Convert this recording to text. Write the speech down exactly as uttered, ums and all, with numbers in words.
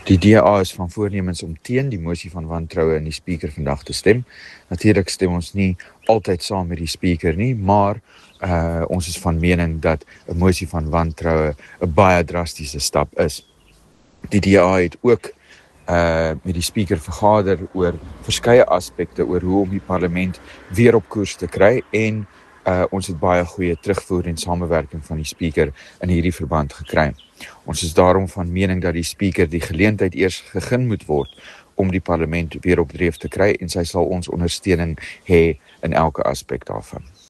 Die D A is van voornemens om teen die mosie van wantroue in die speaker vandag te stem. Natuurlik stem ons nie altyd saam met die speaker nie, maar uh, ons is van mening dat 'n mosie van wantroue 'n baie drastiese stap is. Die D A het ook uh, met die speaker vergader oor verskeie aspekte oor hoe om die parlement weer op koers te kry en uh, ons het baie goeie terugvoer en samewerking van die speaker in hierdie verband gekry. Ons is daarom van mening dat die speaker die geleentheid eers gegee moet word om die parlement weer op dreef te kry en sy sal ons ondersteuning hê in elke aspek daarvan.